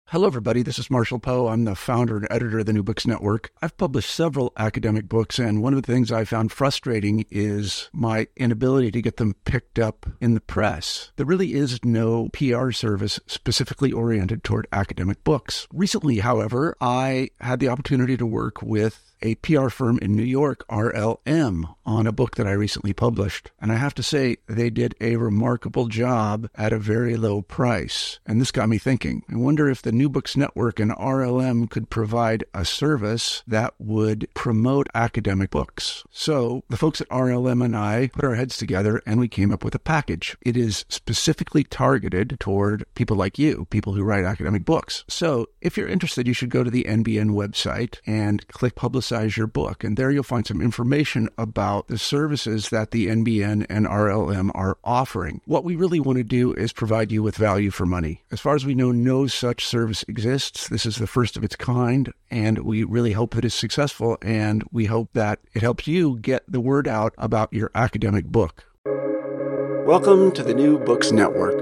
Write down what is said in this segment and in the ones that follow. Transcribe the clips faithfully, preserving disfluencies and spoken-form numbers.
Hello, everybody. This is Marshall Poe. I'm the founder and editor of the New Books Network. I've published several academic books, and one of the things I found frustrating is my inability to get them picked up in the press. There really is no P R service specifically oriented toward academic books. Recently, however, I had the opportunity to work with a P R firm in New York, R L M, on a book that I recently published. And I have to say, they did a remarkable job at a very low price. And this got me thinking. I wonder if the New Books Network and R L M could provide a service that would promote academic books. So the folks at R L M and I put our heads together and we came up with a package. It is specifically targeted toward people like you, people who write academic books. So if you're interested, you should go to the N B N website and click Publicize your book. And there you'll find some information about the services that the N B N and R L M are offering. What we really want to do is provide you with value for money. As far as we know, no such service exists. This is the first of its kind, and we really hope that it's successful, and we hope that it helps you get the word out about your academic book. Welcome to the New Books Network.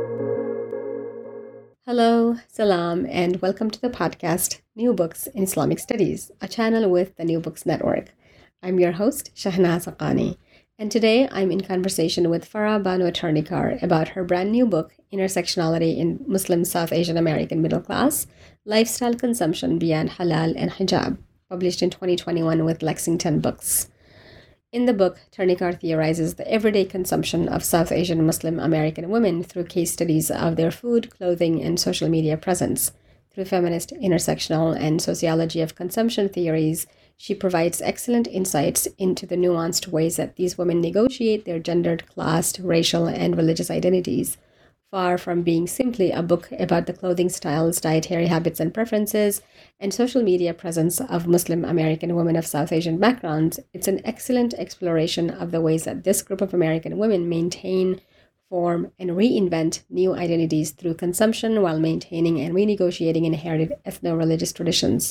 Hello, salam, and welcome to the podcast New Books in Islamic Studies, a channel with the New Books Network. I'm your host, Shahnaz Haqqani, and today I'm in conversation with Farah Banu Tarnikar about her brand new book, Intersectionality in Muslim South Asian American Middle Class, Lifestyle Consumption Beyond Halal and Hijab, published in twenty twenty-one with Lexington Books. In the book, Tarnikar theorizes the everyday consumption of South Asian Muslim American women through case studies of their food, clothing, and social media presence. Through feminist, intersectional, and sociology of consumption theories, she provides excellent insights into the nuanced ways that these women negotiate their gendered, class, racial, and religious identities. Far from being simply a book about the clothing styles, dietary habits and preferences, and social media presence of Muslim American women of South Asian backgrounds, it's an excellent exploration of the ways that this group of American women maintain, form, and reinvent new identities through consumption while maintaining and renegotiating inherited ethno-religious traditions.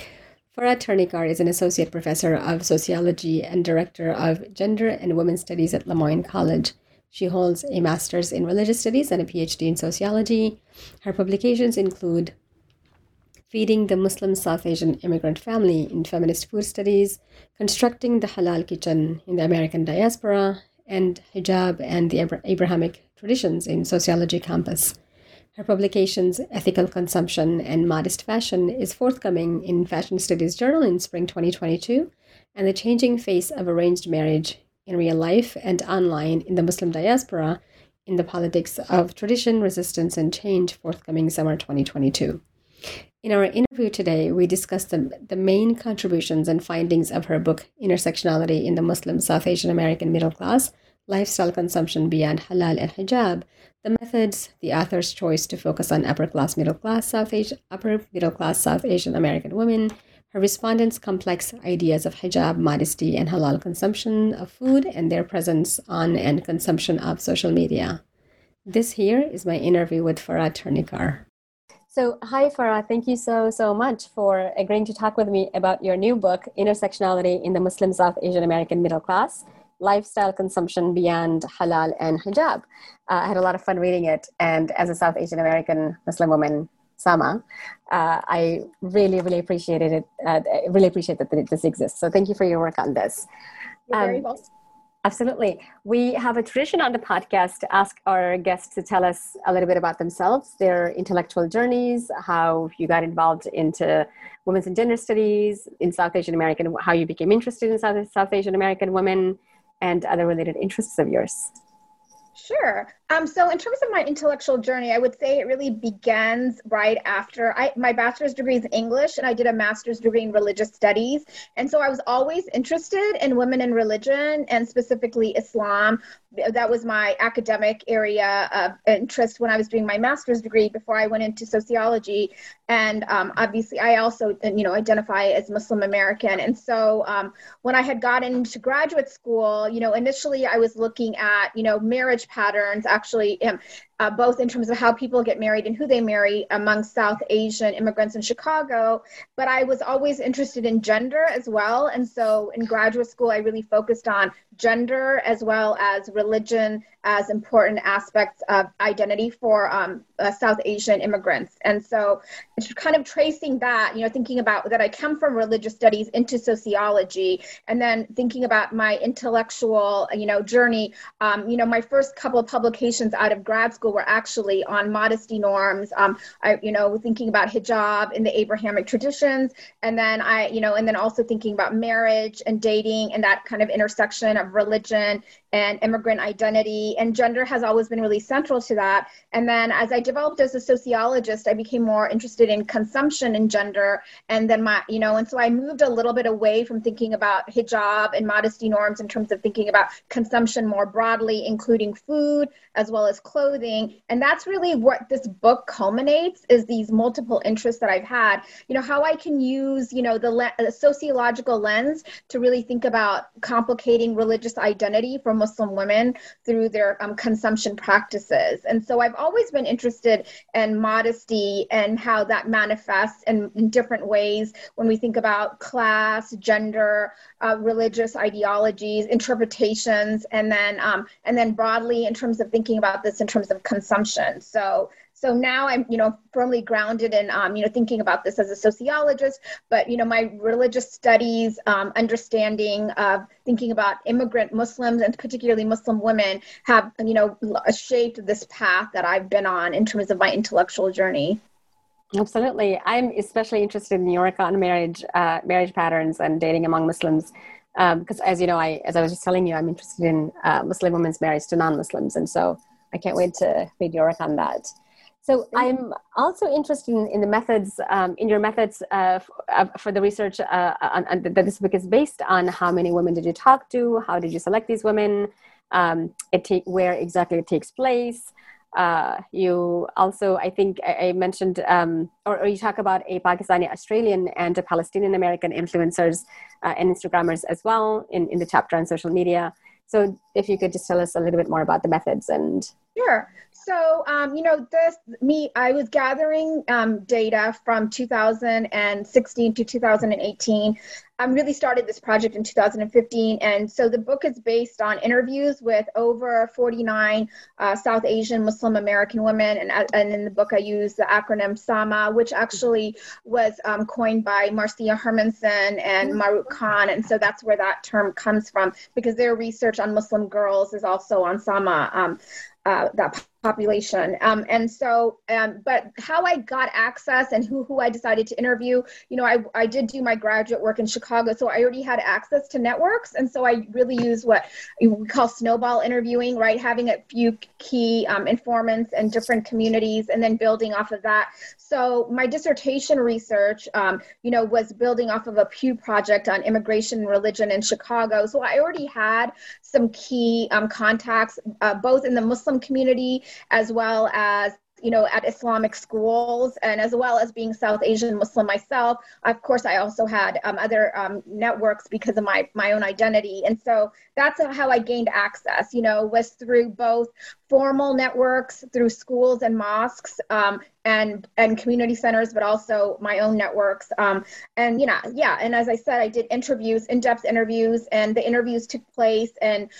Farah Tarnikar is an associate professor of sociology and director of gender and women's studies at Le Moyne College. She holds a master's in religious studies and a P H D in sociology. Her publications include Feeding the Muslim South Asian Immigrant Family in Feminist Food Studies, Constructing the Halal Kitchen in the American Diaspora, and Hijab and the Abrahamic Traditions in Sociology Campus. Her publications, Ethical Consumption and Modest Fashion, is forthcoming in Fashion Studies Journal in spring twenty twenty-two, and The Changing Face of Arranged Marriage in Real Life and Online in the Muslim Diaspora in the Politics of Tradition, Resistance, and Change, forthcoming summer twenty twenty-two. In our interview today, we discussed the, the main contributions and findings of her book, Intersectionality in the Muslim South Asian American Middle Class, Lifestyle Consumption Beyond Halal and Hijab, the methods, the author's choice to focus on upper-class, middle-class South Asian, upper middle-class South Asian American women, her respondents' complex ideas of hijab, modesty, and halal consumption of food, and their presence on and consumption of social media. This here is my interview with Farah Tarnikar. So, hi Farah, thank you so, so much for agreeing to talk with me about your new book, Intersectionality in the Muslim South Asian American Middle Class, Lifestyle Consumption Beyond Halal and Hijab. Uh, I had a lot of fun reading it, and as a South Asian American Muslim woman, Sama, uh, I really, really appreciated it. Uh, I really appreciate that this exists. So thank you for your work on this. You're very um, welcome. Absolutely. We have a tradition on the podcast to ask our guests to tell us a little bit about themselves, their intellectual journeys, how you got involved into women's and gender studies in South Asian American, how you became interested in South, South Asian American women, and other related interests of yours. Sure. Um, so in terms of my intellectual journey, I would say it really begins right after I, my bachelor's degree is English, and I did a master's degree in religious studies. And so I was always interested in women and religion, and specifically Islam. That was my academic area of interest when I was doing my master's degree before I went into sociology. And um, obviously, I also, you know, identify as Muslim American. And so um, when I had gotten into graduate school, you know, initially I was looking at, you know, marriage patterns. Actually, um, uh, both in terms of how people get married and who they marry among South Asian immigrants in Chicago. But I was always interested in gender as well. And so in graduate school, I really focused on gender as well as religion as important aspects of identity for um, uh, South Asian immigrants. And so it's kind of tracing that, you know, thinking about that I come from religious studies into sociology, and then thinking about my intellectual, you know, journey. Um, you know, my first couple of publications out of grad school were actually on modesty norms. Um, I, you know, thinking about hijab in the Abrahamic traditions, and then I, you know, and then also thinking about marriage and dating and that kind of intersection of religion and immigrant identity, and gender has always been really central to that. And then as I developed as a sociologist, I became more interested in consumption and gender. And then my, you know, and so I moved a little bit away from thinking about hijab and modesty norms in terms of thinking about consumption more broadly, including food as well as clothing. And that's really what this book culminates, is these multiple interests that I've had, you know, how I can use, you know, the, le- the sociological lens to really think about complicating religious identity for Muslim women through their um, consumption practices. And so I've always been interested in modesty and how that manifests in, in different ways when we think about class, gender, uh, religious ideologies, interpretations, and then um, and then broadly in terms of thinking about this in terms of consumption. So So now I'm, you know, firmly grounded in, um, you know, thinking about this as a sociologist, but, you know, my religious studies, um, understanding of thinking about immigrant Muslims and particularly Muslim women have, you know, shaped this path that I've been on in terms of my intellectual journey. Absolutely. I'm especially interested in your work on marriage, uh, marriage patterns and dating among Muslims. Because um, as you know, I, as I was just telling you, I'm interested in uh, Muslim women's marriage to non-Muslims. And so I can't wait to read your work on that. So I'm also interested in, in the methods, um, in your methods uh, f- for the research uh, on, on, that this book is based on. How many women did you talk to? How did you select these women? Um, it take, where exactly it takes place? Uh, you also, I think I, I mentioned, um, or, or you talk about a Pakistani Australian and a Palestinian American influencers uh, and Instagrammers as well in, in the chapter on social media. So if you could just tell us a little bit more about the methods and... Sure. So, um, you know, this, me, I was gathering um, data from two thousand sixteen to two thousand eighteen. I really started this project in two thousand fifteen. And so the book is based on interviews with over forty-nine uh, South Asian Muslim American women. And, and in the book, I use the acronym SAMA, which actually was um, coined by Marcia Hermanson and Maruk Khan. And so that's where that term comes from, because their research on Muslim girls is also on SAMA. Um, Uh, that population. Um, and so, um, but how I got access and who, who I decided to interview, you know, I, I did do my graduate work in Chicago, so I already had access to networks. And so I really used what we call snowball interviewing, right? Having a few key um, informants and different communities and then building off of that. So my dissertation research, um, you know, was building off of a Pew Project on immigration and religion in Chicago. So I already had some key um, contacts, uh, both in the Muslim community as well as, you know, at Islamic schools, and as well as being South Asian Muslim myself. Of course, I also had um, other um, networks because of my, my own identity. And so that's how I gained access, you know, was through both formal networks, through schools and mosques, um, and, and community centers, but also my own networks. Um, and, you know, yeah. And as I said, I did interviews, in-depth interviews, and the interviews took place in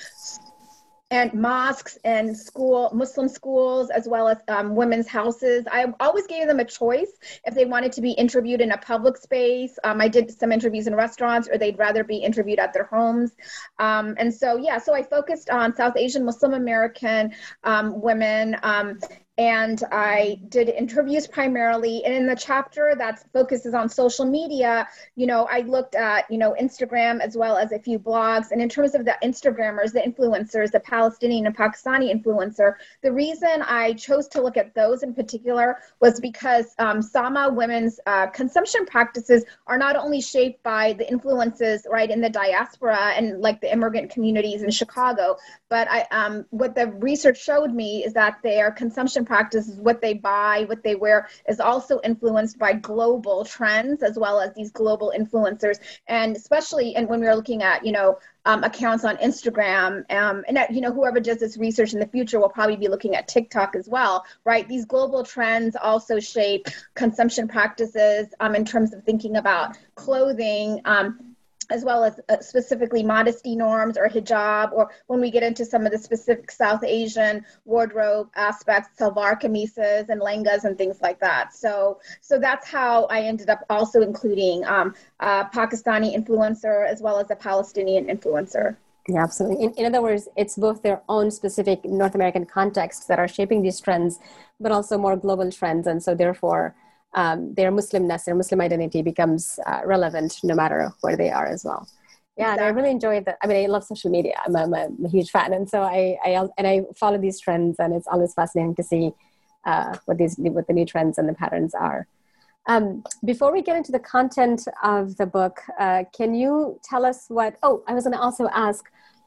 and mosques and school, Muslim schools, as well as um, women's houses. I always gave them a choice if they wanted to be interviewed in a public space. Um, I did some interviews in restaurants, or they'd rather be interviewed at their homes. Um, and so, yeah, so I focused on South Asian Muslim American um, women. Um, And I did interviews primarily. And in the chapter that focuses on social media, you know, I looked at, you know, Instagram as well as a few blogs. And in terms of the Instagrammers, the influencers, the Palestinian and Pakistani influencer, the reason I chose to look at those in particular was because um, Sama women's uh, consumption practices are not only shaped by the influences, right, in the diaspora and like the immigrant communities in Chicago, but I, um, what the research showed me is that their consumption practices, what they buy, what they wear, is also influenced by global trends as well as these global influencers. And especially, and when we're looking at, you know, um, accounts on Instagram, um, and that, you know, whoever does this research in the future will probably be looking at TikTok as well, right? These global trends also shape consumption practices um, in terms of thinking about clothing, um, as well as uh, specifically modesty norms or hijab, or when we get into some of the specific South Asian wardrobe aspects, salwar kameezes and lehengas and things like that. So, so that's how I ended up also including um, a Pakistani influencer as well as a Palestinian influencer. Yeah, absolutely. In, in other words, it's both their own specific North American contexts that are shaping these trends, but also more global trends. And so therefore, um, their Muslimness, their Muslim identity becomes uh, relevant no matter where they are as well. Yeah, exactly. And I really enjoyed that. I mean, I love social media. I'm a, I'm a huge fan. And so I, I, and I follow these trends, and it's always fascinating to see uh, what these, what the new trends and the patterns are. Um, before we get into the content of the book, uh, can you tell us what, oh, I was going to also ask,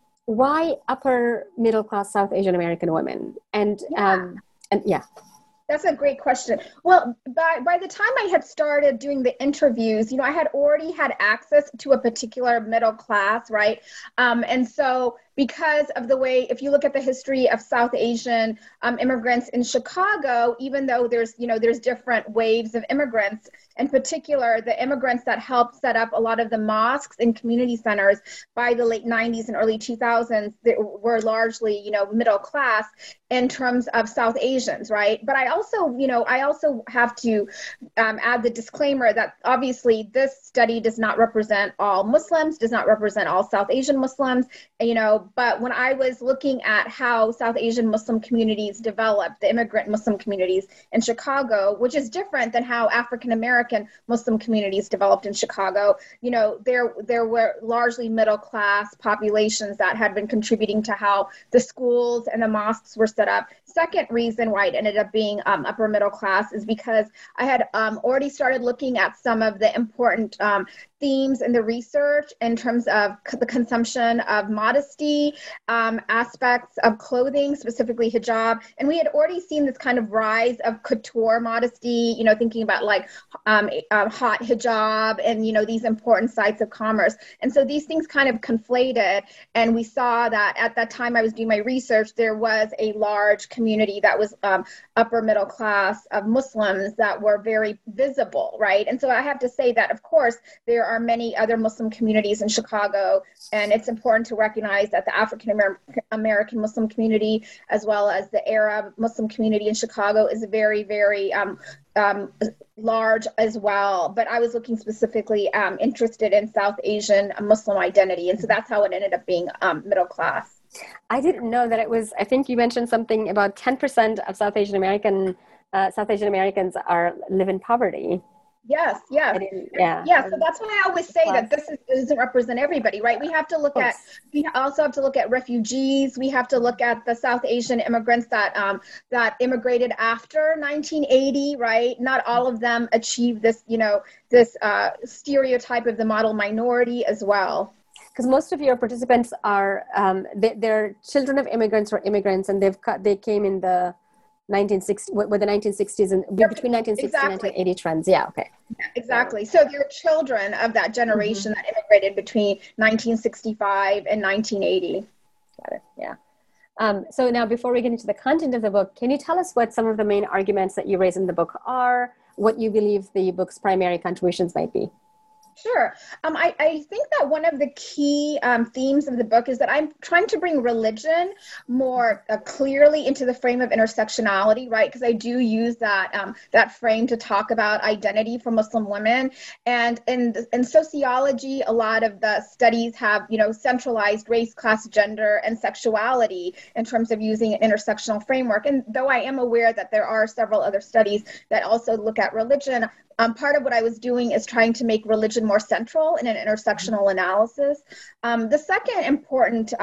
why upper middle class South Asian American women? And, yeah. um, and yeah. That's a great question. Well, by, by the time I had started doing the interviews, you know, I had already had access to a particular middle class, right? Um, and so because of the way, if you look at the history of South Asian um, immigrants in Chicago, even though there's, you know, there's different waves of immigrants, in particular, the immigrants that helped set up a lot of the mosques and community centers by the late nineties and early two thousands that were largely, you know, middle class in terms of South Asians, right? But I also, you know, I also have to um, add the disclaimer that obviously this study does not represent all Muslims, does not represent all South Asian Muslims, you know, but when I was looking at how South Asian Muslim communities developed, the immigrant Muslim communities in Chicago, which is different than how African American Muslim communities developed in Chicago, you know, there there were largely middle class populations that had been contributing to how the schools and the mosques were set up. Second reason why it ended up being um, upper middle class is because I had um, already started looking at some of the important um, themes in the research in terms of c- the consumption of modesty, um, aspects of clothing, specifically hijab. And we had already seen this kind of rise of couture modesty, you know, thinking about like um, uh, hot hijab and, you know, these important sites of commerce. And so these things kind of conflated. And we saw that at that time I was doing my research, there was a large community that was um, upper middle class of Muslims that were very visible, right? And so I have to say that, of course, there are many other Muslim communities in Chicago, and it's important to recognize that the African American Muslim community, as well as the Arab Muslim community in Chicago, is very, very um, um, large as well. But I was looking specifically um, interested in South Asian Muslim identity, and so that's how it ended up being um, middle class. I didn't know that it was, I think you mentioned something about ten percent of South Asian American, uh, South Asian Americans are live in poverty. Yes, yes. Yeah. Yeah, so that's why I always say that this is, doesn't represent everybody, right? We have to look at, we also have to look at refugees. We have to look at the South Asian immigrants that um, that immigrated after nineteen eighty, right? Not all of them achieved this, you know, this uh, stereotype of the model minority as well. Because most of your participants are, um, they, they're children of immigrants or immigrants, and they've cut, they came in the nineteen sixties, with the nineteen sixties and between nineteen sixty exactly. and nineteen eighty trends. Yeah, okay. Yeah, exactly. So they're children of that generation mm-hmm. that immigrated between nineteen sixty-five and nineteen eighty. Got it. Yeah. Um, so now, before we get into the content of the book, can you tell us what some of the main arguments that you raise in the book are, what you believe the book's primary contributions might be? Sure. Um, I, I think that one of the key um, themes of the book is that I'm trying to bring religion more uh, clearly into the frame of intersectionality, right? Because I do use that um, that frame to talk about identity for Muslim women. And in, in sociology, a lot of the studies have, you know, centralized race, class, gender, and sexuality in terms of using an intersectional framework. And though I am aware that there are several other studies that also look at religion, Um, part of what I was doing is trying to make religion more central in an intersectional analysis. Um, the second important um,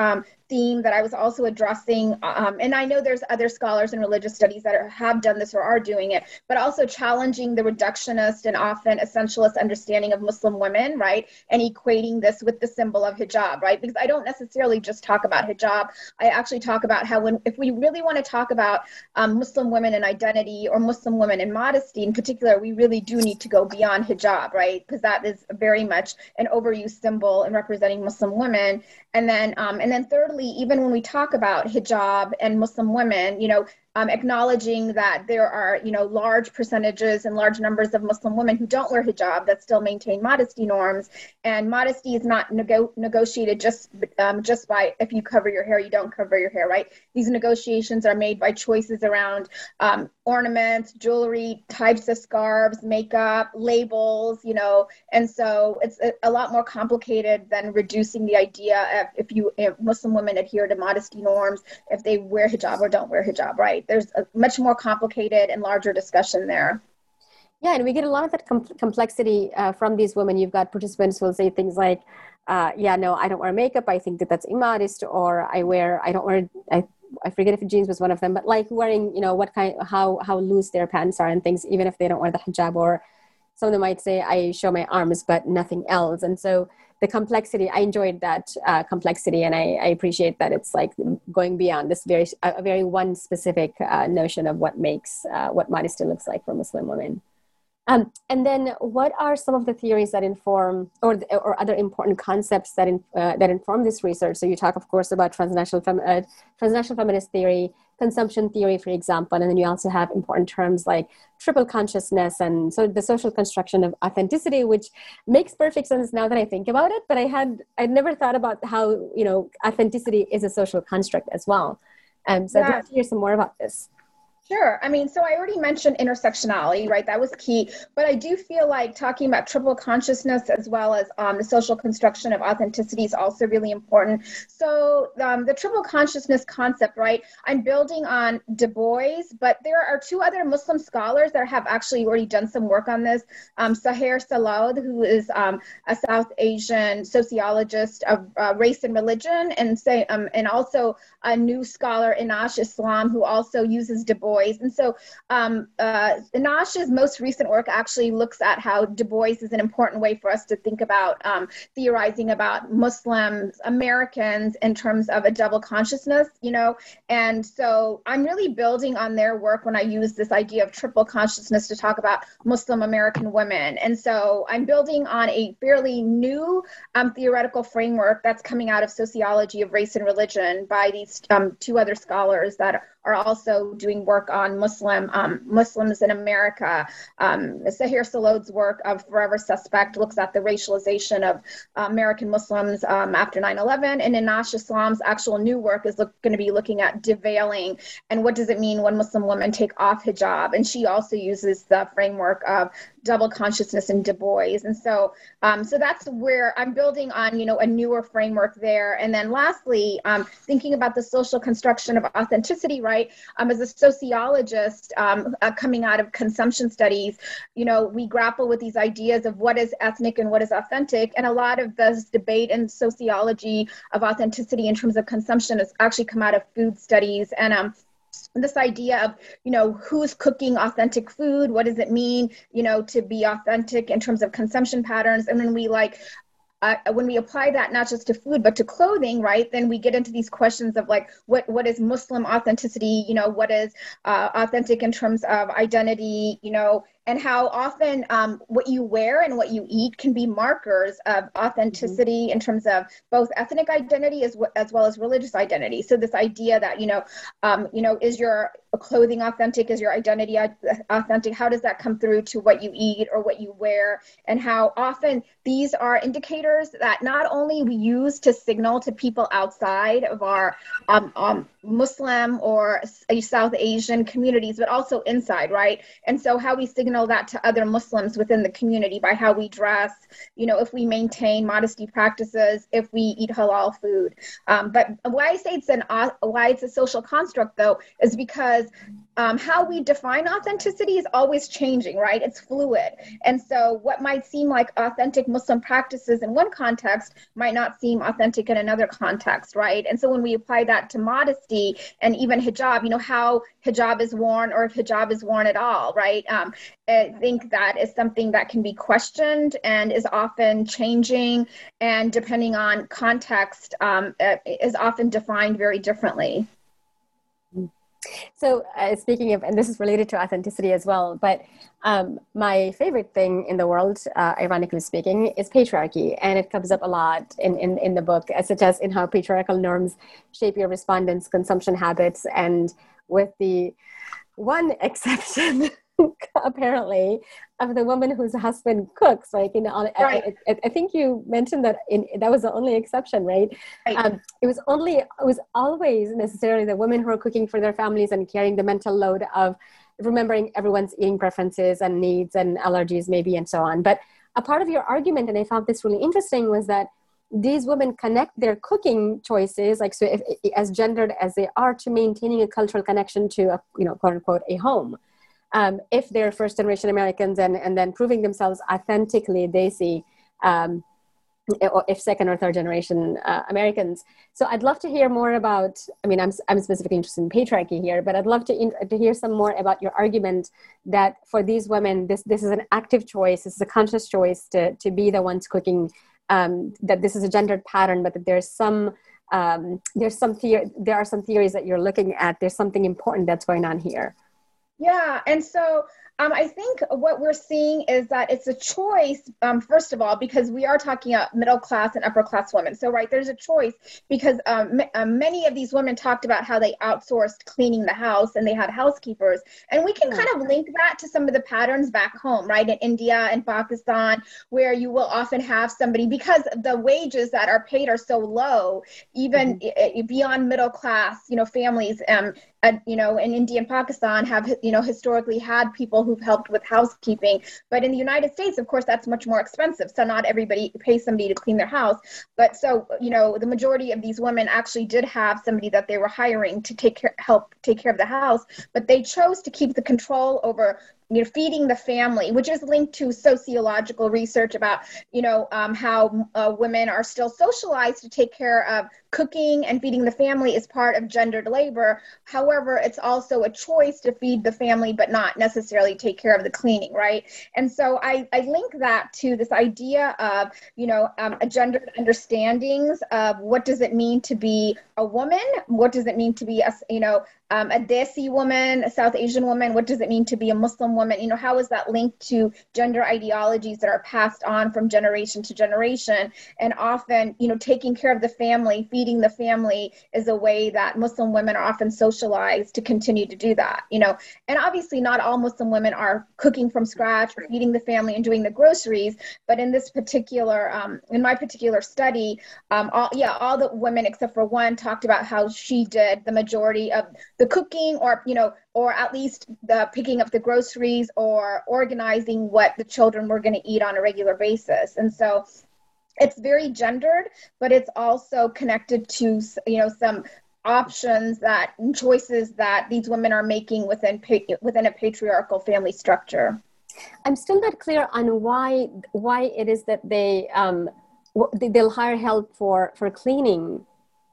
theme that I was also addressing, um, and I know there's other scholars in religious studies that are, have done this or are doing it, but also challenging the reductionist and often essentialist understanding of Muslim women, right? And equating this with the symbol of hijab, right? Because I don't necessarily just talk about hijab. I actually talk about how when, if we really want to talk about um, Muslim women and identity or Muslim women and modesty in particular, we really do need to go beyond hijab, right? Because that is very much an overused symbol in representing Muslim women. And then, um, and then thirdly, even when we talk about hijab and Muslim women, you know, um, acknowledging that there are, you know, large percentages and large numbers of Muslim women who don't wear hijab that still maintain modesty norms. And modesty is not nego- negotiated just um, just by if you cover your hair, you don't cover your hair, right? These negotiations are made by choices around um, ornaments, jewelry, types of scarves, makeup, labels, you know. And so it's a, a lot more complicated than reducing the idea of if you if Muslim women adhere to modesty norms, if they wear hijab or don't wear hijab, right? There's a much more complicated and larger discussion there. Yeah, and we get a lot of that com- complexity uh, from these women. You've got participants who will say things like, uh, yeah, no, I don't wear makeup. I think that that's immodest. Or I wear, I don't wear, I, I forget if jeans was one of them, but like wearing, you know, what kind, how, how loose their pants are and things, even if they don't wear the hijab. Or some of them might say, I show my arms, but nothing else. And so the complexity, I enjoyed that uh, complexity, and I, I appreciate that it's like going beyond this very, a very one specific uh, notion of what makes, uh, what modesty looks like for Muslim women. Um, and then what are some of the theories that inform, or or other important concepts that in, uh, that inform this research? So you talk, of course, about transnational, fem- uh, transnational feminist theory, consumption theory, for example, and then you also have important terms like triple consciousness and so the social construction of authenticity, which makes perfect sense now that I think about it. But I had I'd never thought about how, you know, authenticity is a social construct as well. Um, so yeah. I'd love to hear some more about this. Sure. I mean, so I already mentioned intersectionality, right? That was key. But I do feel like talking about triple consciousness as well as um, the social construction of authenticity is also really important. So um, the triple consciousness concept, right? I'm building on Du Bois, but there are two other Muslim scholars that have actually already done some work on this. Um, Saher Saloud, who is um, a South Asian sociologist of uh, race and religion, and say, um, and also a new scholar, Inash Islam, who also uses Du Bois. And so um, uh, Inash's most recent work actually looks at how Du Bois is an important way for us to think about um, theorizing about Muslims, Americans in terms of a double consciousness, you know. And so I'm really building on their work when I use this idea of triple consciousness to talk about Muslim American women. And so I'm building on a fairly new um, theoretical framework that's coming out of sociology of race and religion by these um, two other scholars that are also doing work on Muslim um, Muslims in America. Um, Saher Saloud's work of Forever Suspect looks at the racialization of uh, American Muslims um, after nine eleven, and Inash Islam's actual new work is look, going to be looking at deveiling and what does it mean when Muslim women take off hijab, and she also uses the framework of double consciousness in Du Bois. And so um, so that's where I'm building on, you know, a newer framework there. And then lastly, um, thinking about the social construction of authenticity, right? Um, as a sociologist um, uh, coming out of consumption studies, you know, we grapple with these ideas of what is ethnic and what is authentic. And a lot of this debate and sociology of authenticity in terms of consumption has actually come out of food studies. And um, this idea of, you know, who's cooking authentic food, what does it mean, you know, to be authentic in terms of consumption patterns. And then we like, Uh, when we apply that not just to food but to clothing, right, then we get into these questions of like what what is Muslim authenticity, you know, what is uh, authentic in terms of identity, you know, and how often um, what you wear and what you eat can be markers of authenticity mm-hmm. in terms of both ethnic identity as, w- as well as religious identity. So this idea that, you know, um, you know, is your clothing authentic? Is your identity authentic? How does that come through to what you eat or what you wear? And how often these are indicators that not only we use to signal to people outside of our um, um, Muslim or South Asian communities, but also inside, right? And so how we signal that to other Muslims within the community by how we dress, you know, if we maintain modesty practices, if we eat halal food. Um, but why I say it's an why it's a social construct, though, is because um, how we define authenticity is always changing, right? It's fluid. And so what might seem like authentic Muslim practices in one context might not seem authentic in another context, right? And so when we apply that to modesty and even hijab, you know, how hijab is worn or if hijab is worn at all, right? Um, I think that is something that can be questioned and is often changing, and depending on context, um, is often defined very differently. So uh, speaking of, and this is related to authenticity as well, but um, my favorite thing in the world, uh, ironically speaking, is patriarchy. And it comes up a lot in, in, in the book, such as in how patriarchal norms shape your respondents' consumption habits. And with the one exception, apparently, of the woman whose husband cooks, like, you know, right. I, I, I think you mentioned that in, that was the only exception, right? right. Um, it was only, it was always necessarily the women who are cooking for their families and carrying the mental load of remembering everyone's eating preferences and needs and allergies maybe and so on. But a part of your argument, and I found this really interesting, was that these women connect their cooking choices, like so if, as gendered as they are, to maintaining a cultural connection to a, you know, quote unquote, a home. Um, if they're first generation Americans and, and then proving themselves authentically Desi, um, or if second or third generation uh, Americans. So I'd love to hear more about, I mean, I'm, I'm specifically interested in patriarchy here, but I'd love to, in, to hear some more about your argument that for these women, this, this is an active choice, this is a conscious choice to, to be the ones cooking, um, that this is a gendered pattern, but that there's some, um, there's some theory, there are some theories that you're looking at, there's something important that's going on here. Yeah, and so um, I think what we're seeing is that it's a choice, um, first of all, because we are talking about middle class and upper class women. So, right, there's a choice because um, m- uh, many of these women talked about how they outsourced cleaning the house and they had housekeepers. And we can kind of link that to some of the patterns back home, right, in India and Pakistan, where you will often have somebody, because the wages that are paid are so low, even mm-hmm. I- beyond middle class, you know, families, um, uh, you know, in India and Pakistan have, you know, historically had people who've helped with housekeeping. But in the United States, of course, that's much more expensive. So not everybody pays somebody to clean their house. But so, you know, the majority of these women actually did have somebody that they were hiring to take care, help take care of the house. But they chose to keep the control over, you know, feeding the family, which is linked to sociological research about, you know, um, how uh, women are still socialized to take care of cooking and feeding the family is part of gendered labor. However, it's also a choice to feed the family, but not necessarily take care of the cleaning, right? And so I, I link that to this idea of, you know, um, a gendered understandings of what does it mean to be a woman? What does it mean to be, a, you know, um, a Desi woman, a South Asian woman? What does it mean to be a Muslim woman? You know, how is that linked to gender ideologies that are passed on from generation to generation? And often, you know, taking care of the family, feeding the family is a way that Muslim women are often socialized to continue to do that, you know. And obviously not all Muslim women are cooking from scratch or feeding the family and doing the groceries, but in this particular, um, in my particular study, um, all, yeah, all the women except for one talked about how she did the majority of the cooking, or, you know, or at least the picking up the groceries or organizing what the children were going to eat on a regular basis. And so it's very gendered, but it's also connected to, you know, some options that choices that these women are making within within a patriarchal family structure. I'm still not clear on why why it is that they um they'll hire help for for cleaning.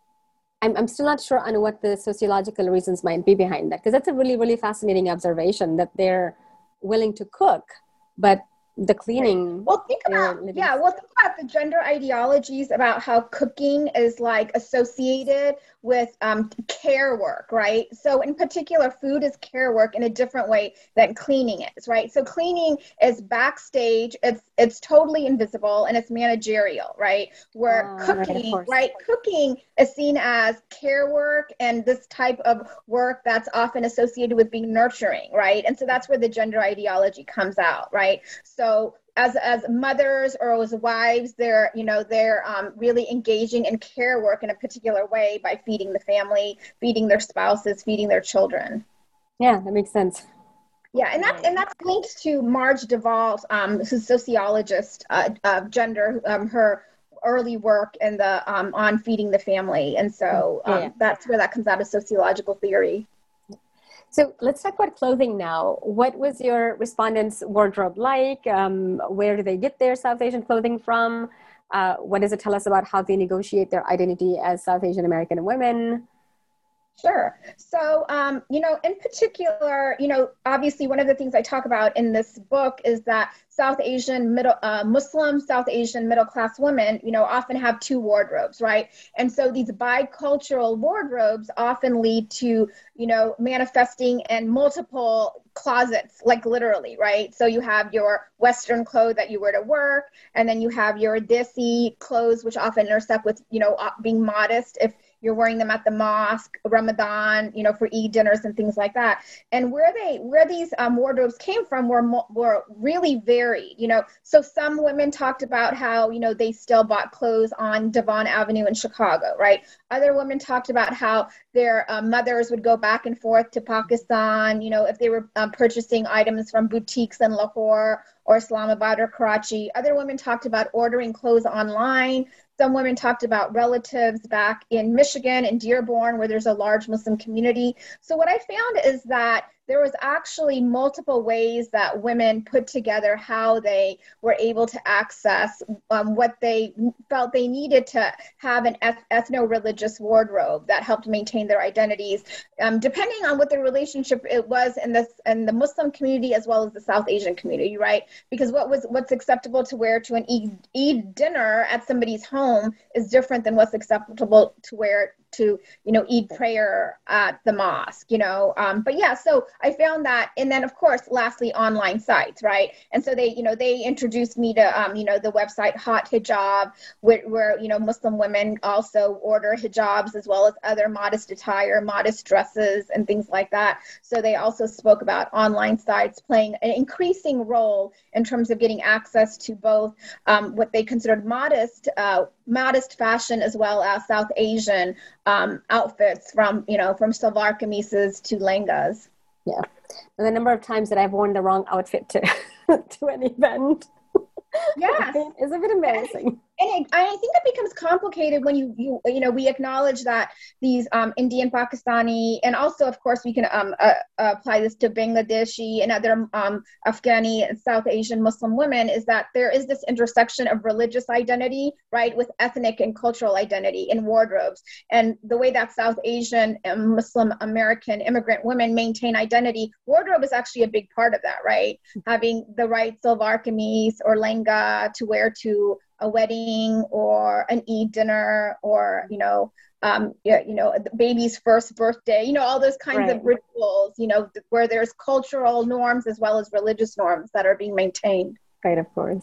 I'm I'm still not sure on what the sociological reasons might be behind that, because that's a really really fascinating observation that they're willing to cook, but the cleaning. Well, think about, yeah, well, think about the gender ideologies about how cooking is like associated with um, care work, right? So in particular, food is care work in a different way than cleaning is, right? So cleaning is backstage, it's it's totally invisible and it's managerial, right? Where uh, cooking, right, right, cooking is seen as care work and this type of work that's often associated with being nurturing, right? And so that's where the gender ideology comes out, right? So So as as mothers or as wives, they're, you know, they're um, really engaging in care work in a particular way by feeding the family, feeding their spouses, feeding their children. Yeah, that makes sense. Yeah, and that's and that's linked to Marge Duvall, um, who's a sociologist uh, of gender, um, her early work in the um, on feeding the family, and so um, yeah, yeah. that's where that comes out of sociological theory. So let's talk about clothing now. What was your respondents' wardrobe like? Um, where do they get their South Asian clothing from? Uh, what does it tell us about how they negotiate their identity as South Asian American women? Sure. So, um, you know, in particular, you know, obviously one of the things I talk about in this book is that South Asian middle, uh, Muslim South Asian middle class women, you know, often have two wardrobes, right? And so these bicultural wardrobes often lead to, you know, manifesting in multiple closets, like literally, right? So you have your Western clothes that you wear to work, and then you have your Desi clothes, which often intersect with, you know, being modest if you're wearing them at the mosque, Ramadan, you know, for Eid dinners and things like that. And where they, where these um, wardrobes came from were were really varied, you know. So some women talked about how, you know, they still bought clothes on Devon Avenue in Chicago, right? Other women talked about how their uh, mothers would go back and forth to Pakistan, you know, if they were um, purchasing items from boutiques in Lahore or Islamabad or Karachi. Other women talked about ordering clothes online. Some women talked about relatives back in Michigan and Dearborn, where there's a large Muslim community. So what I found is that there was actually multiple ways that women put together how they were able to access um, what they felt they needed to have an eth- ethno-religious wardrobe that helped maintain their identities, um, depending on what the relationship it was in this in the Muslim community as well as the South Asian community, right? Because what was what's acceptable to wear to an Eid, Eid dinner at somebody's home is different than what's acceptable to wear to, you know, Eid prayer at the mosque, you know. Um, but yeah, so I found that. And then, of course, lastly, online sites, right? And so they, you know, they introduced me to, um, you know, the website Hot Hijab, where, where, you know, Muslim women also order hijabs as well as other modest attire, modest dresses and things like that. So they also spoke about online sites playing an increasing role in terms of getting access to both um, what they considered modest, uh, modest fashion as well as South Asian um, outfits, from, you know, from salwar kameezes to lehengas. Yeah. And the number of times that I've worn the wrong outfit to, to an event. Yes. It's a bit embarrassing. And it, I think it becomes complicated when you, you, you know, we acknowledge that these um, Indian, Pakistani, and also, of course, we can um, uh, apply this to Bangladeshi and other um, Afghani and South Asian Muslim women, is that there is this intersection of religious identity, right, with ethnic and cultural identity in wardrobes. And the way that South Asian and Muslim American immigrant women maintain identity, wardrobe is actually a big part of that, right? Having the right salwar kameez or lehenga to wear to a wedding or an Eid dinner, or, you know, um, you, you know, the baby's first birthday, you know, all those kinds right. of rituals, you know, where there's cultural norms as well as religious norms that are being maintained. Right, of course.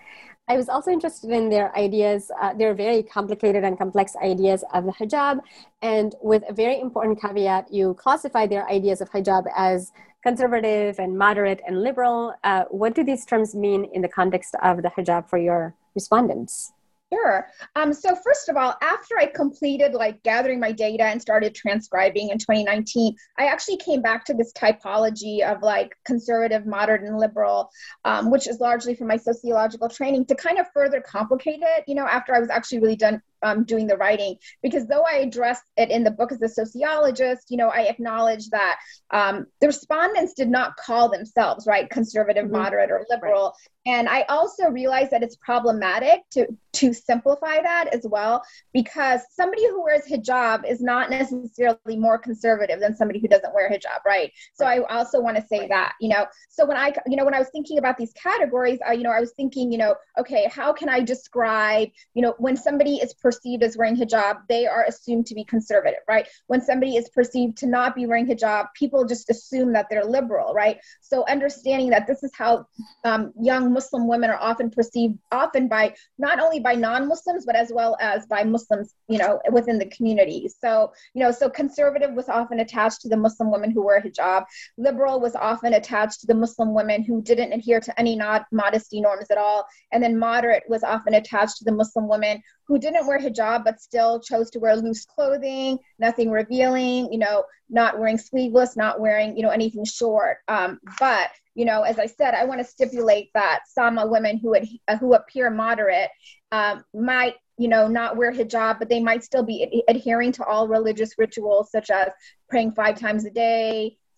I was also interested in their ideas. Uh, they're very complicated and complex ideas of the hijab. And with a very important caveat, you classify their ideas of hijab as conservative and moderate and liberal. Uh, what do these terms mean in the context of the hijab for your respondents? Sure. Um, so first of all, after I completed like gathering my data and started transcribing in twenty nineteen, I actually came back to this typology of like conservative, moderate, and liberal, um, which is largely from my sociological training, to kind of further complicate it, you know, after I was actually really done um, doing the writing. Because though I addressed it in the book as a sociologist, you know, I acknowledge that um, the respondents did not call themselves, right, conservative, mm-hmm. moderate, or liberal. Right. And I also realized that it's problematic to, to simplify that as well, because somebody who wears hijab is not necessarily more conservative than somebody who doesn't wear hijab, right? So I also want to say right. that, you know, so when I, you know, when I was thinking about these categories, I, you know, I was thinking, you know, okay, how can I describe, you know, when somebody is perceived as wearing hijab, they are assumed to be conservative, right? When somebody is perceived to not be wearing hijab, people just assume that they're liberal, right? So understanding that this is how um, young Muslim women are often perceived, often by not only by non-Muslims, but as well as by Muslims, you know, within the community. So, you know, so conservative was often attached to the Muslim women who wear hijab. Liberal was often attached to the Muslim women who didn't adhere to any not modesty norms at all. And then moderate was often attached to the Muslim women who didn't wear hijab, but still chose to wear loose clothing, nothing revealing, you know, not wearing sleeveless, not wearing, you know, anything short. Um, but, you know, as I said, I want to stipulate that some women who ad- who appear moderate um, might, you know, not wear hijab, but they might still be ad- adhering to all religious rituals, such as praying five times a day,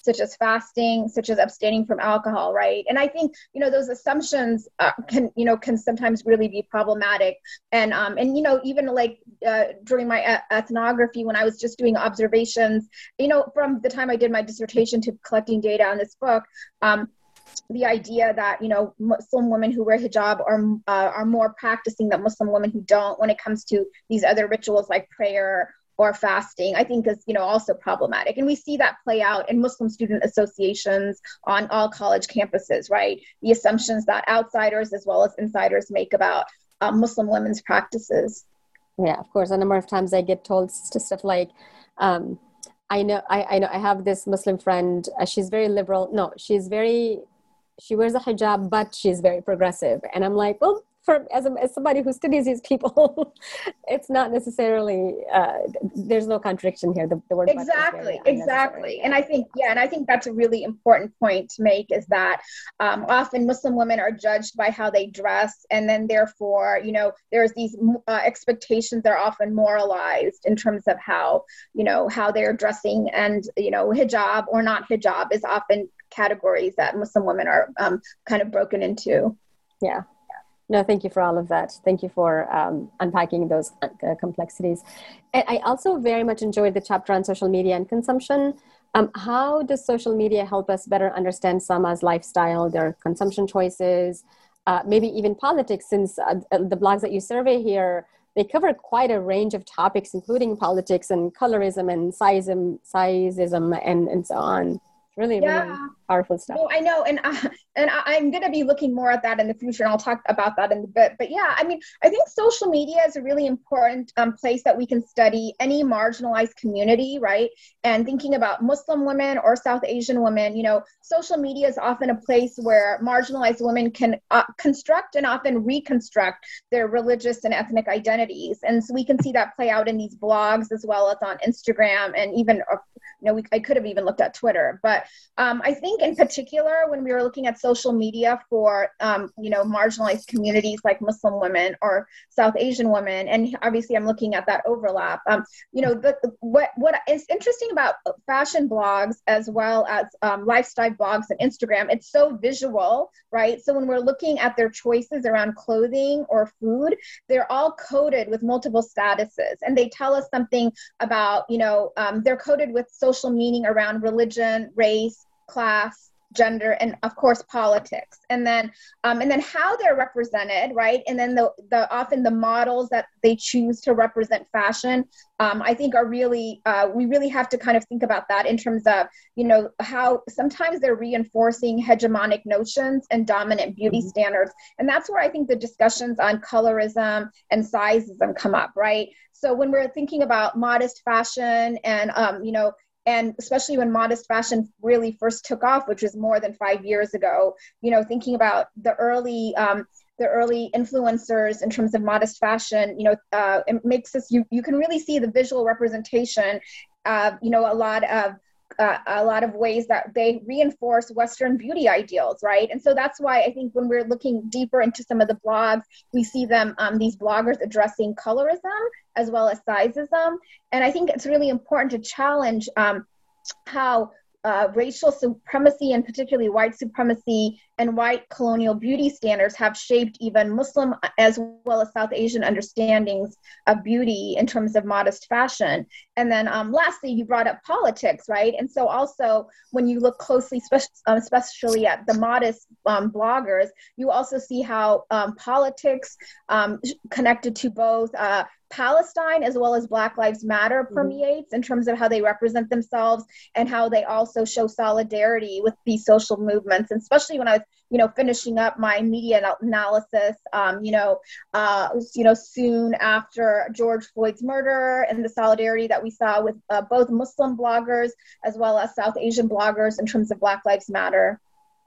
such as fasting, such as abstaining from alcohol, right? And I think, you know, those assumptions uh, can, you know, can sometimes really be problematic. And, um, and you know, even like uh, during my e- ethnography, when I was just doing observations, you know, from the time I did my dissertation to collecting data on this book, um, the idea that, you know, Muslim women who wear hijab are uh, are more practicing than Muslim women who don't when it comes to these other rituals like prayer or fasting, I think is, you know, also problematic. And we see that play out in Muslim student associations on all college campuses, right? The assumptions that outsiders as well as insiders make about um, Muslim women's practices. Yeah, of course. A number of times I get told stuff like, um, I know, I, I know, I have this Muslim friend. Uh, she's very liberal. No, she's very, she wears a hijab, but she's very progressive. And I'm like, well, for as, a, as somebody who studies these people, it's not necessarily, uh, there's no contradiction here. The, the word exactly, exactly. And I think, yeah, and I think that's a really important point to make is that um, often Muslim women are judged by how they dress. And then therefore, you know, there's these uh, expectations that are often moralized in terms of how, you know, how they're dressing, and, you know, hijab or not hijab is often categories that Muslim women are um, kind of broken into. Yeah. No, thank you for all of that. Thank you for um, unpacking those uh, complexities. And I also very much enjoyed the chapter on social media and consumption. Um, how does social media help us better understand Sama's lifestyle, their consumption choices, uh, maybe even politics, since uh, the blogs that you survey here, they cover quite a range of topics, including politics and colorism and sizeism, sizeism and, and so on. Really, yeah. really powerful stuff. No, I know. And, uh, and I'm going to be looking more at that in the future, and I'll talk about that in a bit. But yeah, I mean, I think social media is a really important um, place that we can study any marginalized community, right? And thinking about Muslim women or South Asian women, you know, social media is often a place where marginalized women can uh, construct and often reconstruct their religious and ethnic identities. And so we can see that play out in these blogs as well as on Instagram, and even, uh, you know, we, I could have even looked at Twitter. But um, I think in particular, when we were looking at social media for, um, you know, marginalized communities like Muslim women or South Asian women, and obviously I'm looking at that overlap, um, you know, the, what, what is interesting about fashion blogs as well as um, lifestyle blogs and Instagram, it's so visual, right? So when we're looking at their choices around clothing or food, they're all coded with multiple statuses, and they tell us something about, you know, um, they're coded with social meaning around religion, race, class, gender, and of course politics. And then um, and then how they're represented, right? And then the the often the models that they choose to represent fashion, um, I think are really uh, we really have to kind of think about that in terms of, you know, how sometimes they're reinforcing hegemonic notions and dominant beauty mm-hmm. standards. And that's where I think the discussions on colorism and sizeism come up, right? So when we're thinking about modest fashion and um, you know, and especially when modest fashion really first took off, which was more than five years ago, you know, thinking about the early, um, the early influencers in terms of modest fashion, you know, uh, it makes us, you, you can really see the visual representation of, you know, a lot of, uh, a lot of ways that they reinforce Western beauty ideals, right? And so that's why I think when we're looking deeper into some of the blogs, we see them, um, these bloggers addressing colorism as well as sizeism. And I think it's really important to challenge um, how uh, racial supremacy, and particularly white supremacy and white colonial beauty standards, have shaped even Muslim as well as South Asian understandings of beauty in terms of modest fashion. And then um, lastly, you brought up politics, right? And so also when you look closely, especially at the modest um, bloggers, you also see how um, politics um, connected to both uh, Palestine as well as Black Lives Matter permeates mm-hmm. in terms of how they represent themselves and how they also show solidarity with these social movements. And especially when I was, you know, finishing up my media analysis, um, you know, uh, you know, soon after George Floyd's murder, and the solidarity that we saw with uh, both Muslim bloggers as well as South Asian bloggers in terms of Black Lives Matter.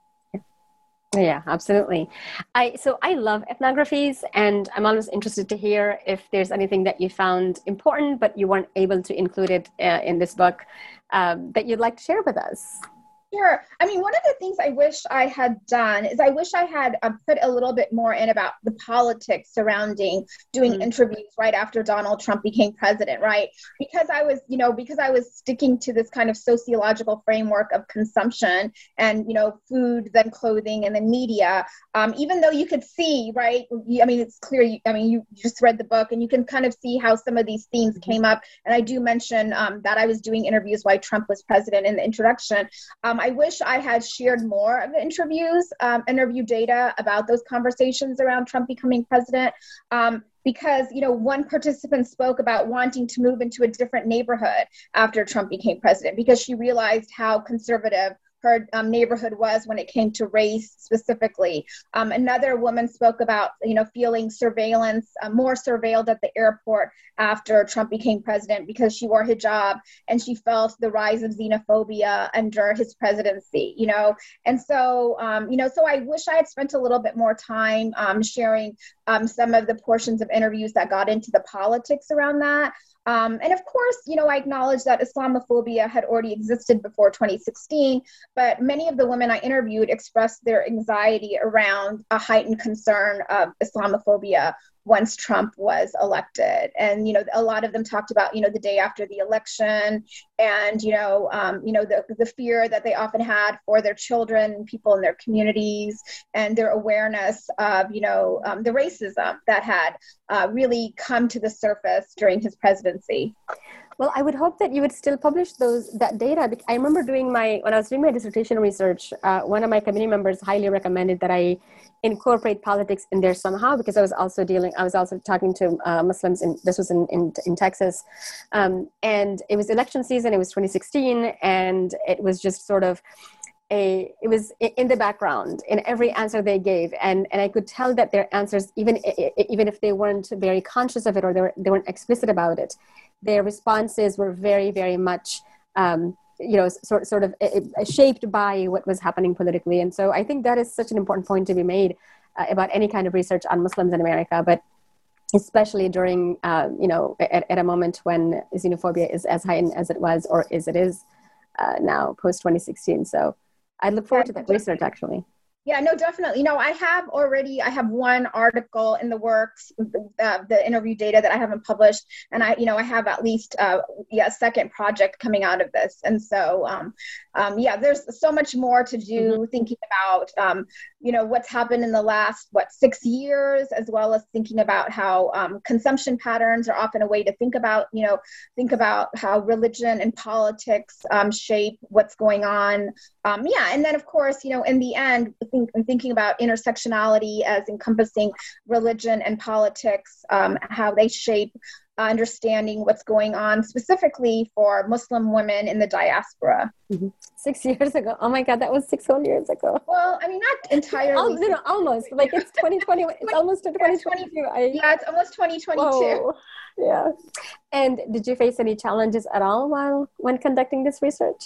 Yeah, absolutely. I so I love ethnographies, and I'm always interested to hear if there's anything that you found important, but you weren't able to include it uh, in this book um, that you'd like to share with us. Sure. I mean, one of the things I wish I had done is I wish I had uh, put a little bit more in about the politics surrounding doing mm-hmm. interviews right after Donald Trump became president, right? Because I was, you know, because I was sticking to this kind of sociological framework of consumption and, you know, food, then clothing, and then media. Um, even though you could see, right? I mean, it's clear. You, I mean, you just read the book and you can kind of see how some of these themes mm-hmm. came up. And I do mention um, that I was doing interviews while Trump was president in the introduction. Um, I wish I had shared more of the interviews, um, interview data about those conversations around Trump becoming president. Um, because, you know, one participant spoke about wanting to move into a different neighborhood after Trump became president because she realized how conservative her um, neighborhood was when it came to race specifically. Um, another woman spoke about, you know, feeling surveillance, uh, more surveilled at the airport after Trump became president because she wore hijab and she felt the rise of xenophobia under his presidency, you know. And so, um, you know, so I wish I had spent a little bit more time um, sharing um, some of the portions of interviews that got into the politics around that. Um, and of course, you know, I acknowledge that Islamophobia had already existed before twenty sixteen, but many of the women I interviewed expressed their anxiety around a heightened concern of Islamophobia once Trump was elected. And, you know, a lot of them talked about, you know, the day after the election and, you know, um, you know, the, the fear that they often had for their children, people in their communities, and their awareness of, you know, um, the racism that had uh, really come to the surface during his presidency. Well, I would hope that you would still publish those that data. I remember doing my, when I was doing my dissertation research, uh, one of my committee members highly recommended that I incorporate politics in there somehow, because I was also dealing, I was also talking to uh, Muslims, in, this was in, in, in Texas. Um, and it was election season, it was twenty sixteen, and it was just sort of, A, it was in the background in every answer they gave. And, and I could tell that their answers, even, even if they weren't very conscious of it or they, were, they weren't explicit about it, their responses were very, very much, um, you know, sort, sort of uh, shaped by what was happening politically. And so I think that is such an important point to be made uh, about any kind of research on Muslims in America, but especially during, uh, you know, at, at a moment when xenophobia is as heightened as it was, or as it is uh, now post twenty sixteen. So I look forward to that research, actually. Yeah, no, definitely. You know, I have already, I have one article in the works, uh, the interview data that I haven't published. And I, you know, I have at least uh, yeah, a second project coming out of this. And so, um, um, yeah, there's so much more to do mm-hmm. thinking about, um, you know, what's happened in the last, what, six years, as well as thinking about how um, consumption patterns are often a way to think about, you know, think about how religion and politics um, shape what's going on. Um, yeah. And then, of course, you know, in the end, think, thinking about intersectionality as encompassing religion and politics, um, how they shape uh, understanding what's going on specifically for Muslim women in the diaspora. Mm-hmm. Six years ago. Oh my God, that was six whole years ago. Well, I mean, not entirely. Oh, no, no, almost. Like it's twenty twenty. It's almost to twenty twenty-two. I, yeah, it's almost twenty twenty-two. Whoa. Yeah. And did you face any challenges at all while when conducting this research?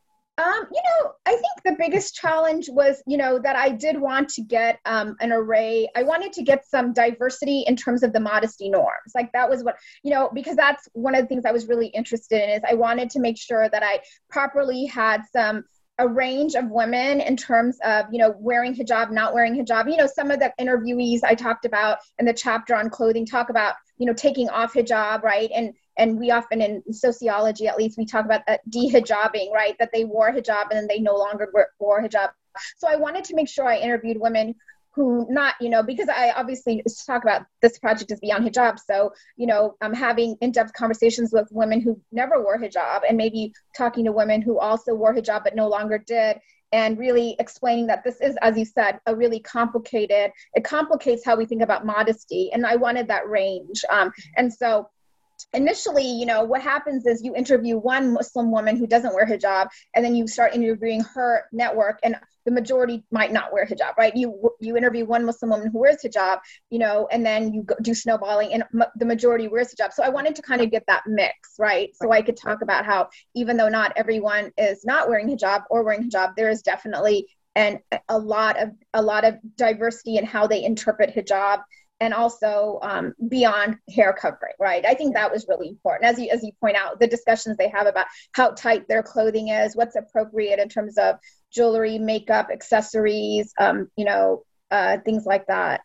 Um, you know, I think the biggest challenge was, you know, that I did want to get um, an array. I wanted to get some diversity in terms of the modesty norms. Like that was what, you know, because that's one of the things I was really interested in, is I wanted to make sure that I properly had some a range of women in terms of, you know, wearing hijab, not wearing hijab. You know, some of the interviewees I talked about in the chapter on clothing talk about, you know, taking off hijab, right? And and we often, in sociology at least, we talk about that de-hijabbing, right? That they wore hijab and then they no longer wore hijab. So I wanted to make sure I interviewed women who not, you know, because I obviously talk about this project is beyond hijab. So, you know, I'm having in-depth conversations with women who never wore hijab, and maybe talking to women who also wore hijab but no longer did, and really explaining that this is, as you said, a really complicated, it complicates how we think about modesty. And I wanted that range. Um, and so initially, you know, what happens is you interview one Muslim woman who doesn't wear hijab, and then you start interviewing her network, and the majority might not wear hijab, right? You you interview one Muslim woman who wears hijab, you know, and then you go do snowballing, and m- the majority wears hijab. So I wanted to kind of get that mix, right? So I could talk about how even though not everyone is not wearing hijab or wearing hijab, there is definitely and a lot of a lot of diversity in how they interpret hijab. and also um, beyond hair covering, right? I think that was really important. As you, as you point out, the discussions they have about how tight their clothing is, what's appropriate in terms of jewelry, makeup, accessories, um, you know, uh, things like that.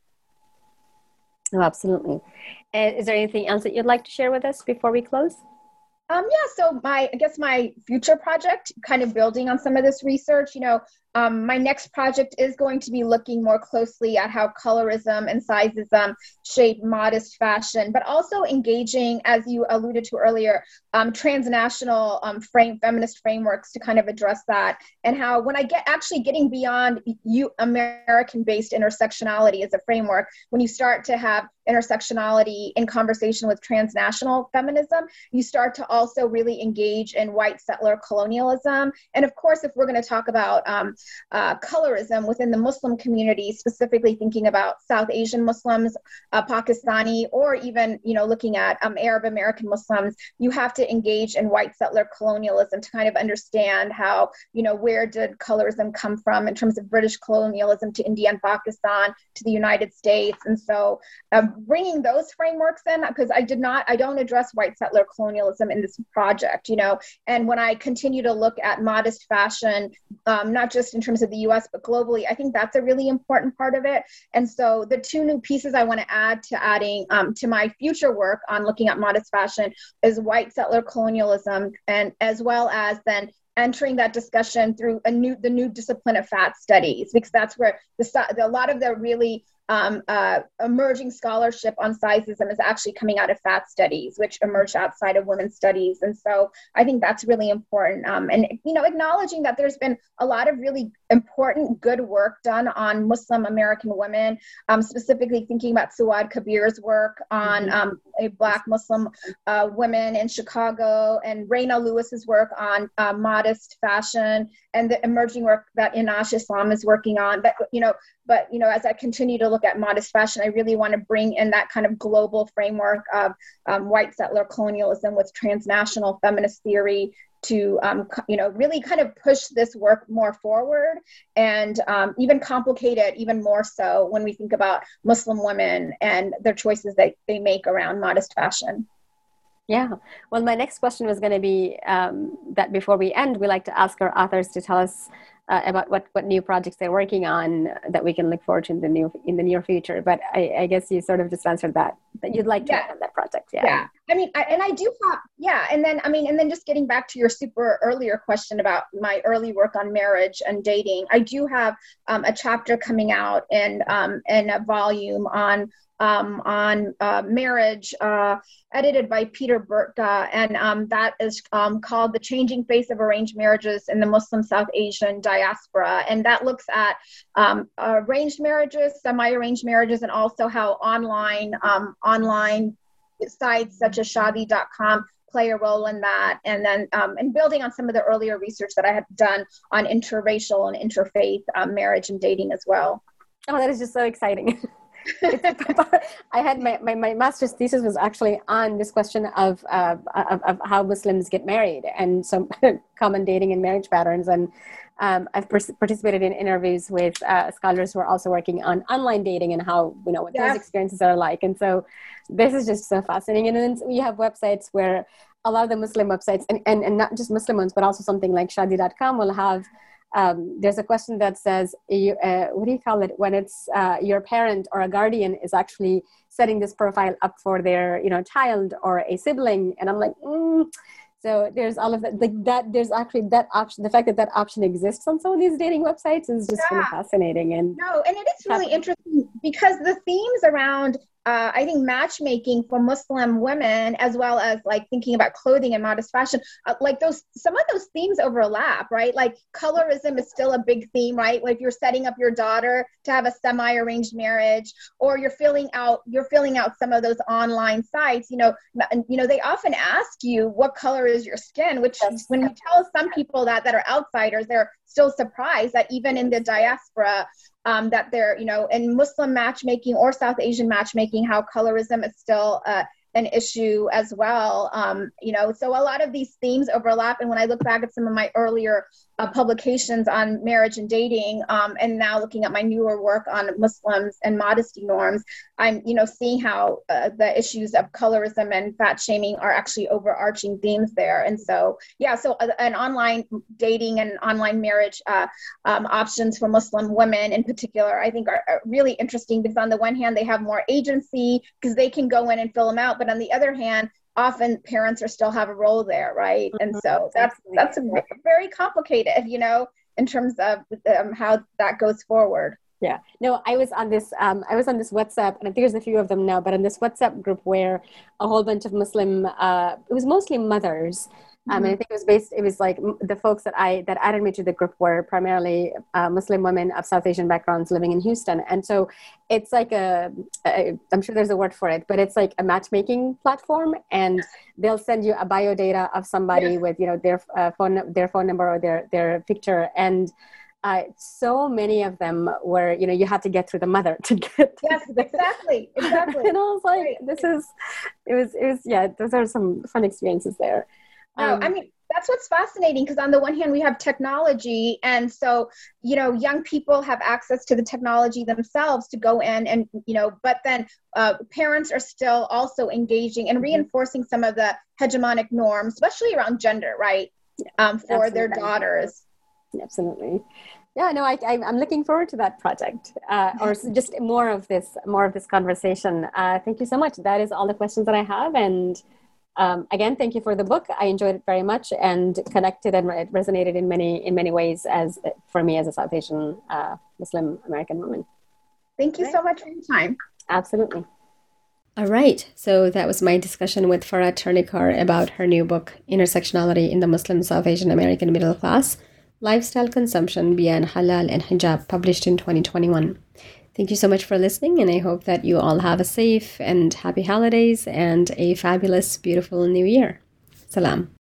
Oh, absolutely. And is there anything else that you'd like to share with us before we close? Um, yeah, so my, I guess my future project, kind of building on some of this research, you know, um, my next project is going to be looking more closely at how colorism and sizeism shape modest fashion, but also engaging, as you alluded to earlier, um, transnational um, frame, feminist frameworks to kind of address that. And how when I get actually getting beyond you American-based intersectionality as a framework, when you start to have intersectionality in conversation with transnational feminism, you start to also really engage in white settler colonialism. And of course, if we're going to talk about um, uh, colorism within the Muslim community, specifically thinking about South Asian Muslims, uh, Pakistani, or even, you know, looking at um, Arab American Muslims, you have to engage in white settler colonialism to kind of understand how, you know, where did colorism come from in terms of British colonialism to India and Pakistan to the United States. And so uh, bringing those frameworks in, because I did not, I don't address white settler colonialism in this project, you know, and when I continue to look at modest fashion, um, not just in terms of the U S, but globally, I think that's a really important part of it. And so the two new pieces I want to add to adding um, to my future work on looking at modest fashion is white settler colonialism, and as well as then entering that discussion through a new, the new discipline of fat studies, because that's where the, the a lot of the really Um, uh, emerging scholarship on sizeism is actually coming out of fat studies, which emerged outside of women's studies. And so I think that's really important. Um, and, you know, acknowledging that there's been a lot of really important, good work done on Muslim American women, um, specifically thinking about Suad Kabir's work on um, a Black Muslim uh, women in Chicago, and Raina Lewis's work on uh, modest fashion, and the emerging work that Inash Islam is working on. But, you know, but, you know, as I continue to look at modest fashion, I really want to bring in that kind of global framework of um, white settler colonialism with transnational feminist theory to, um, you know, really kind of push this work more forward, and um, even complicate it even more so when we think about Muslim women and their choices that they make around modest fashion. Yeah. Well, my next question was going to be um, that before we end, we like to ask our authors to tell us uh, about what, what new projects they're working on that we can look forward to in the new in the near future. But I, I guess you sort of just answered that, that you'd like to yeah. work on that project. Yeah. Yeah. I mean, I, and I do have, yeah. And then, I mean, and then just getting back to your super earlier question about my early work on marriage and dating, I do have um, a chapter coming out in, um, in a volume on Um, on uh, marriage, uh, edited by Peter Burtka, and um, that is um, called The Changing Face of Arranged Marriages in the Muslim South Asian Diaspora. And that looks at um, arranged marriages, semi-arranged marriages, and also how online, um, online sites such as Shaadi dot com play a role in that. And then, um, and building on some of the earlier research that I had done on interracial and interfaith um, marriage and dating as well. Oh, that is just so exciting. I had my, my, my master's thesis was actually on this question of, uh, of, of how Muslims get married and some common dating and marriage patterns. And um, I've per- participated in interviews with uh, scholars who are also working on online dating and how, you know, what yeah. those experiences are like. And so this is just so fascinating. And then we have websites where a lot of the Muslim websites, and, and, and not just Muslim ones, but also something like Shaadi dot com will have Um, there's a question that says, you, uh, what do you call it? When it's uh, your parent or a guardian is actually setting this profile up for their, you know, child or a sibling. And I'm like, mm. So there's all of that, like that, there's actually that option. The fact that that option exists on some of these dating websites is just yeah. really fascinating. And no, and it is really interesting because the themes around Uh, I think matchmaking for Muslim women, as well as like thinking about clothing and modest fashion, uh, like those, some of those themes overlap, right? Like colorism is still a big theme, right? Like if you're setting up your daughter to have a semi-arranged marriage, or you're filling out, you're filling out some of those online sites, you know, you know, they often ask you what color is your skin, which yes. when you tell some people that, that are outsiders, they're still surprised that even in the diaspora, Um, that they're, you know, in Muslim matchmaking or South Asian matchmaking, how colorism is still uh, an issue as well. Um, you know, so a lot of these themes overlap. And when I look back at some of my earlier uh, publications on marriage and dating, um, and now looking at my newer work on Muslims and modesty norms, I'm, you know, seeing how uh, the issues of colorism and fat shaming are actually overarching themes there. And so, yeah, so uh, an online dating and online marriage uh, um, options for Muslim women in particular, I think are, are really interesting, because on the one hand, they have more agency because they can go in and fill them out. But on the other hand, often parents are still have a role there, right? And so that's that's very complicated, you know, in terms of um, how that goes forward. Yeah, no, I was on this, um, I was on this WhatsApp, and I think there's a few of them now, but on this WhatsApp group where a whole bunch of Muslim, uh, it was mostly mothers. Um, and I think it was based, it was like the folks that I, that added me to the group were primarily uh, Muslim women of South Asian backgrounds living in Houston. And so it's like a, a, I'm sure there's a word for it, but it's like a matchmaking platform, and they'll send you a bio data of somebody yes. with, you know, their uh, phone, their phone number or their, their picture. And uh, so many of them were, you know, you had to get through the mother to get. Yes, exactly. Exactly. And I was like, right. this is, it was, it was, yeah, those are some fun experiences there. No, I mean, that's what's fascinating, because on the one hand, we have technology. And so, you know, young people have access to the technology themselves to go in and, you know, but then uh, parents are still also engaging and reinforcing some of the hegemonic norms, especially around gender, right? Um, for Absolutely. Their daughters. Absolutely. Yeah, no, I, I, I'm looking forward to that project, uh, or just more of this, more of this conversation. Uh, thank you so much. That is all the questions that I have. And Um, again, thank you for the book. I enjoyed it very much and connected, and it resonated in many in many ways as for me as a South Asian uh, Muslim American woman. Thank you right. so much for your time. Absolutely. All right. So that was my discussion with Farah Turnikar about her new book, Intersectionality in the Muslim South Asian American Middle Class, Lifestyle Consumption Beyond Halal and Hijab, published in twenty twenty-one. Thank you so much for listening, and I hope that you all have a safe and happy holidays and a fabulous, beautiful new year. Salam.